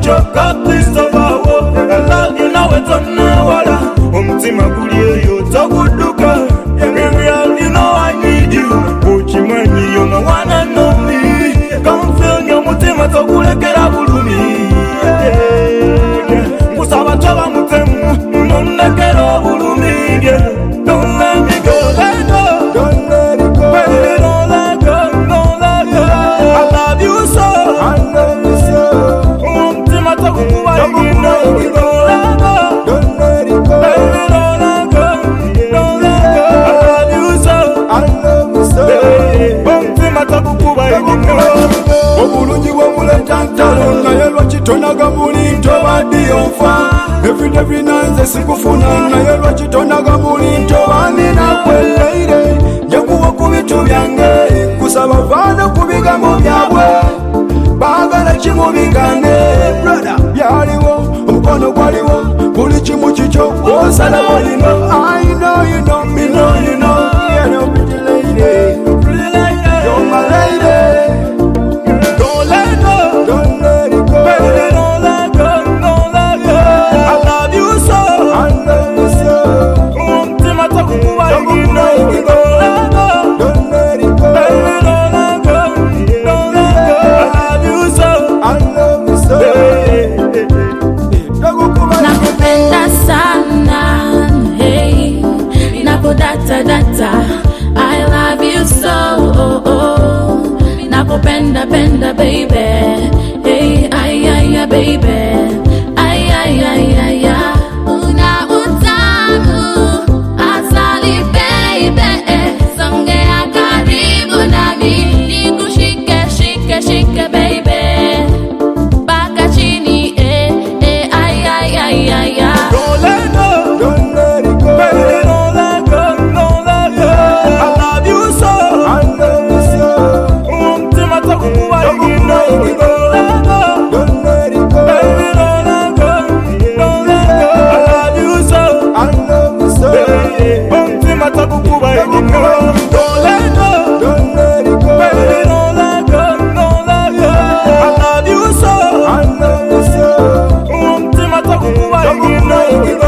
choka Christopher wo love you now etona wala umtima kuliyo tokuduka real you know I need you uchimanyi yo mwana no me come feel your mutima tokulekera bulumi musaba toba mutemu nondekera bulumi don't let me go don't let it go don't let go don't let go I love you so umtima tokukuba don't let it go don't let it go don't let go I love you so umtima tokukuba obulungi bw'omulentantalo naye lwaki tonaga bulinto badiyonfa every night sikufuna naye lwaki tonaga bulinto banina kweleire njakuwa ku bintu byange kusaba vaana ku bigambo byabwe baagala kimubigane brother byaliwo omukono gwaliwo buli kimu kikyo osala olino I know you know me know you know you know pretty lady you're my lady. Don't let go, don't let it go, baby, don't let go, don't let go. I love you so, I love you so. Umtima tokukuba don't let it go, don't let it go, baby, don't let go, don't let go. I love you so, I love you so. Nakupenda sana, hey, nakudata data. I love you so, nakupenda penda baby, hey, ay baby, ay. Una utamu asali baby, songea karibu nami, nikushike shike baby, baka chini ay. Don't let go, don't let it go, baby, don't let go, don't let go. I love you so, I love you so. Umtima tokukuba don't let it go, don't let it go, baby, don't let go, don't let go. I love you so, I love you so. Umtima tokukuba don't let go, don't let it go, baby, don't let go, don't let go. I love you so, I love you so. Umtima tokukuba don't let it go.